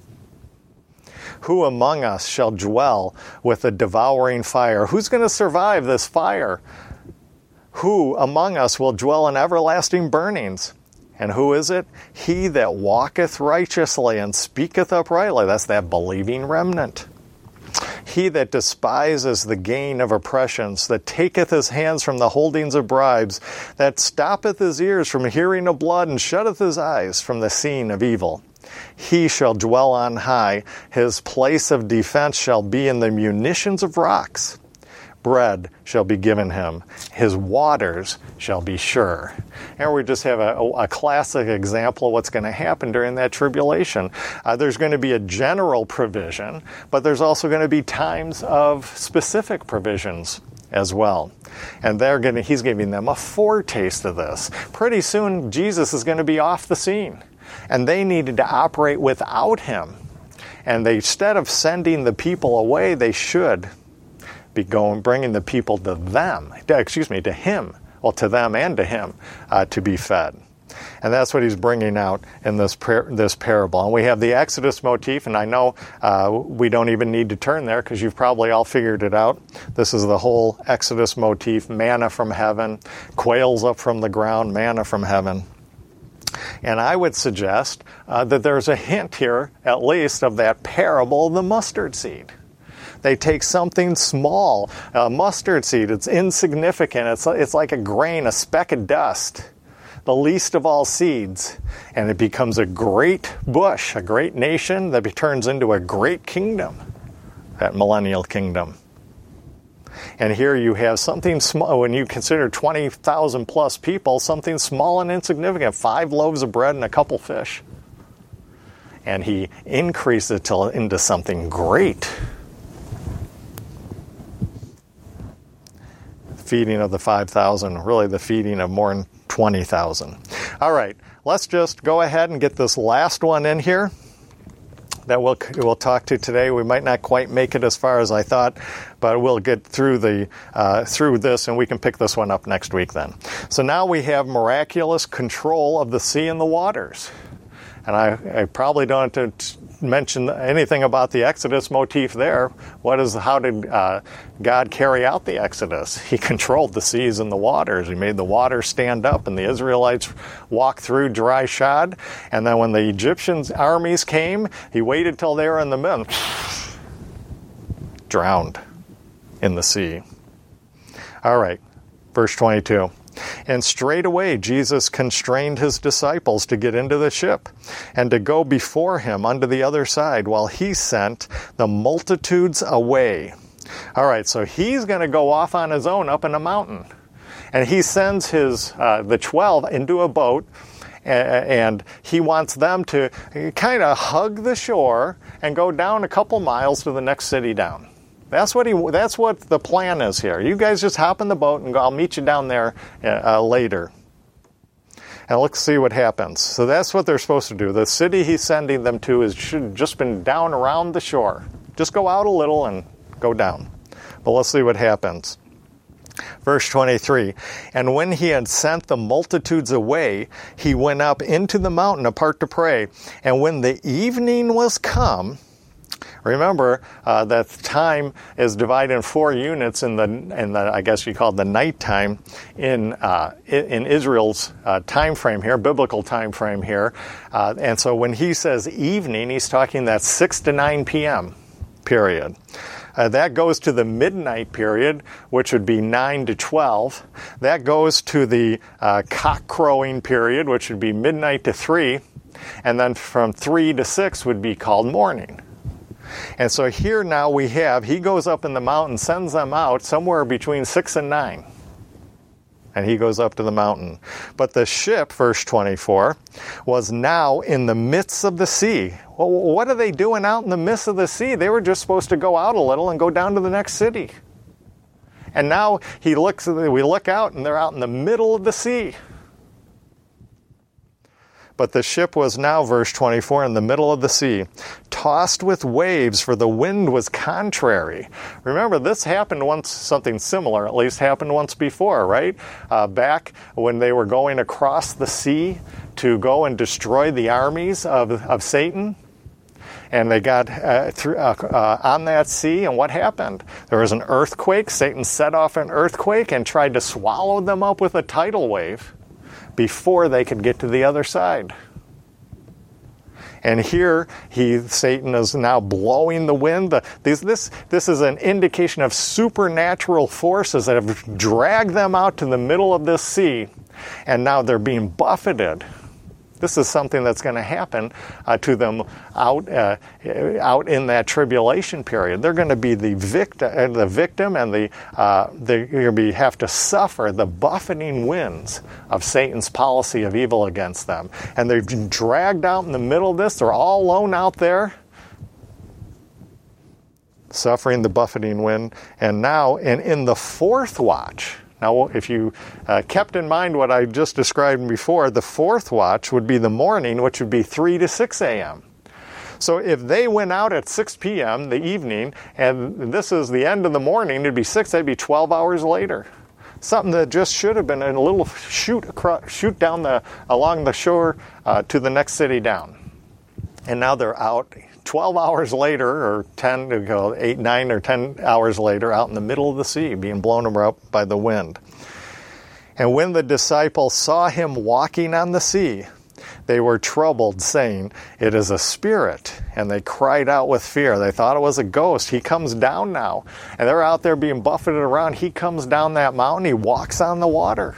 S1: Who among us shall dwell with a devouring fire? Who's going to survive this fire? Who among us will dwell in everlasting burnings? And who is it? He that walketh righteously and speaketh uprightly. That's that believing remnant. He that despises the gain of oppressions, that taketh his hands from the holdings of bribes, that stoppeth his ears from hearing of blood, and shutteth his eyes from the seeing of evil. He shall dwell on high. His place of defense shall be in the munitions of rocks. bread shall be given him. His waters shall be sure. And we just have a classic example of what's going to happen during that tribulation. There's going to be a general provision, but there's also going to be times of specific provisions as well. And he's giving them a foretaste of this. Pretty soon, Jesus is going to be off the scene. And they needed to operate without him. And instead of sending the people away, they should be bringing the people to him. Well, to them and to him to be fed. And that's what he's bringing out in this parable. And we have the Exodus motif, and I know we don't even need to turn there because you've probably all figured it out. This is the whole Exodus motif, manna from heaven, quails up from the ground, manna from heaven. And I would suggest that there's a hint here, at least, of that parable of the mustard seed. They take something small, a mustard seed, it's insignificant, it's like a grain, a speck of dust, the least of all seeds, and it becomes a great bush, a great nation that turns into a great kingdom, that millennial kingdom. And here you have something small, when you consider 20,000 plus people, something small and insignificant, 5 loaves of bread and a couple fish. And he increased it into something great. Feeding of the 5,000, really the feeding of more than 20,000. All right, let's just go ahead and get this last one in here that we'll talk to today. We might not quite make it as far as I thought, but we'll get through this, and we can pick this one up next week then. So now we have miraculous control of the sea and the waters. And I probably don't have to mention anything about the Exodus motif there. How did God carry out the Exodus? He controlled the seas and the waters. He made the water stand up, and the Israelites walked through dry shod. And then when the Egyptian armies came, he waited till they were in the middle, drowned in the sea. All right, verse 22. And straightway Jesus constrained his disciples to get into the ship and to go before him unto the other side while he sent the multitudes away. All right, so he's going to go off on his own up in a mountain. And he sends the 12 into a boat, and he wants them to kind of hug the shore and go down a couple miles to the next city down. That's what the plan is here. You guys just hop in the boat and go, I'll meet you down there later. And let's see what happens. So that's what they're supposed to do. The city he's sending them to should have just been down around the shore. Just go out a little and go down. But let's see what happens. Verse 23, and when he had sent the multitudes away, he went up into the mountain apart to pray. And when the evening was come, remember that time is divided in 4 units in the I guess you call it the nighttime in Israel's time frame here, biblical time frame here. And so when he says evening, he's talking that 6 to 9 p.m. period. That goes to the midnight period, which would be 9 to 12. That goes to the cock crowing period, which would be midnight to 3. And then from 3 to 6 would be called morning. And so here now he goes up in the mountain, sends them out somewhere between 6 and 9. And he goes up to the mountain. But the ship, verse 24, was now in the midst of the sea. Well, what are they doing out in the midst of the sea? They were just supposed to go out a little and go down to the next city. And now we look out and they're out in the middle of the sea. But the ship was now, verse 24, in the middle of the sea, tossed with waves, for the wind was contrary. Remember, this happened once, something similar at least happened once before, right? Back when they were going across the sea to go and destroy the armies of Satan. And they got on that sea, and what happened? There was an earthquake. Satan set off an earthquake and tried to swallow them up with a tidal wave before they could get to the other side. And here, Satan is now blowing the wind. This is an indication of supernatural forces that have dragged them out to the middle of this sea, and now they're being buffeted This is something that's going to happen to them out in that tribulation period. They're going to be the victim, and they're going to have to suffer the buffeting winds of Satan's policy of evil against them. And they've been dragged out in the middle of this. They're all alone out there, suffering the buffeting wind. And now, in the fourth watch. Now, if you kept in mind what I just described before, the fourth watch would be the morning, which would be 3 to 6 a.m. So if they went out at 6 p.m. the evening, and this is the end of the morning, it'd be 6, that'd be 12 hours later. Something that just should have been a little shoot down along the shore to the next city down. And now they're out 12 hours later, or 8, 9, or 10 hours later, out in the middle of the sea, being blown up by the wind. And when the disciples saw him walking on the sea, they were troubled, saying, "It is a spirit." And they cried out with fear. They thought it was a ghost. He comes down now. And they're out there being buffeted around. He comes down that mountain. He walks on the water.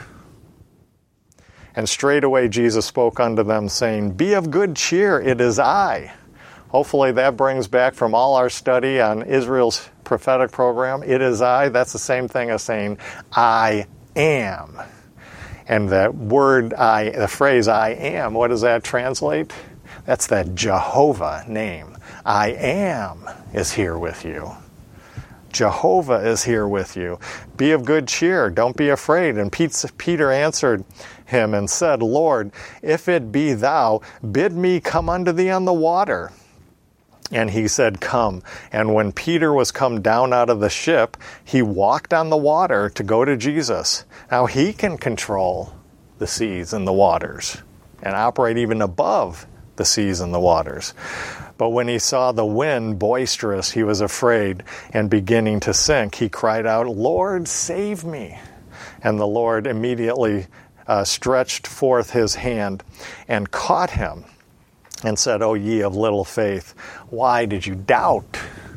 S1: And straightway Jesus spoke unto them, saying, "Be of good cheer, it is I." Hopefully that brings back from all our study on Israel's prophetic program, "It is I." That's the same thing as saying, "I am." And that word, the phrase "I am," what does that translate? That's that Jehovah name. I am is here with you. Jehovah is here with you. Be of good cheer. Don't be afraid. And Peter answered him and said, "Lord, if it be thou, bid me come unto thee on the water." And he said, "Come." And when Peter was come down out of the ship, he walked on the water to go to Jesus. Now he can control the seas and the waters and operate even above the seas and the waters. But when he saw the wind boisterous, he was afraid, and beginning to sink, he cried out, "Lord, save me." And the Lord immediately stretched forth his hand and caught him, and said, "O ye of little faith, why did you doubt?"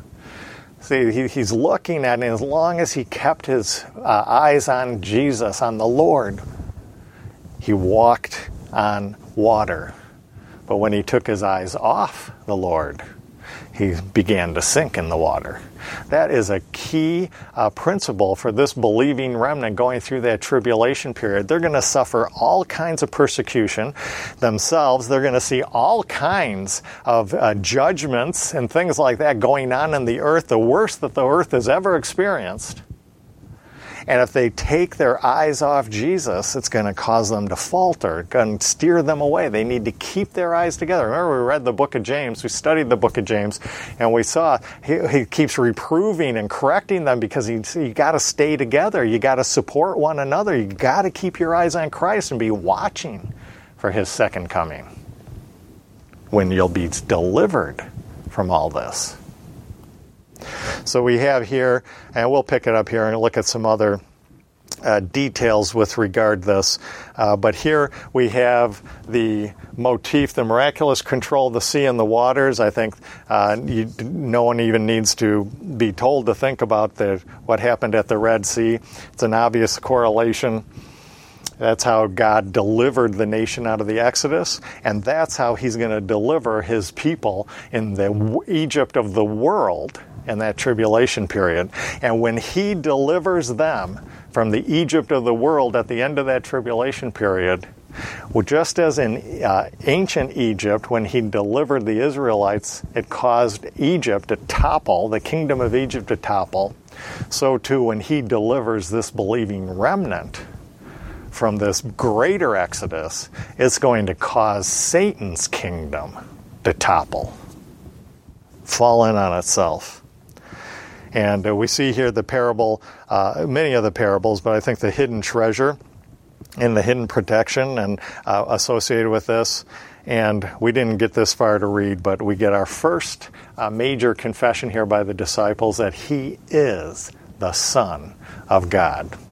S1: See, he's looking at it, and as long as he kept his eyes on Jesus, on the Lord, he walked on water. But when he took his eyes off the Lord, he began to sink in the water. That is a key principle for this believing remnant going through that tribulation period. They're going to suffer all kinds of persecution themselves. They're going to see all kinds of judgments and things like that going on in the earth, the worst that the earth has ever experienced. And if they take their eyes off Jesus, it's going to cause them to falter, it's going to steer them away. They need to keep their eyes together. Remember, we read the book of James, we studied the book of James, and we saw he keeps reproving and correcting them because you got to stay together. You got to support one another. You got to keep your eyes on Christ and be watching for his second coming, when you'll be delivered from all this. So we have here, and we'll pick it up here and look at some other details with regard to this. But here we have the motif, the miraculous control of the sea and the waters. I think no one even needs to be told to think about what happened at the Red Sea. It's an obvious correlation. That's how God delivered the nation out of the Exodus, and that's how he's going to deliver his people in the Egypt of the world in that tribulation period. And when he delivers them from the Egypt of the world at the end of that tribulation period, well, just as in ancient Egypt, when he delivered the Israelites, it caused Egypt to topple, the kingdom of Egypt to topple, so too when he delivers this believing remnant from this greater Exodus, it's going to cause Satan's kingdom to topple, fall in on itself. And we see here the parable, many of the parables, but I think the hidden treasure and the hidden protection and associated with this. And we didn't get this far to read, but we get our first major confession here by the disciples that he is the Son of God.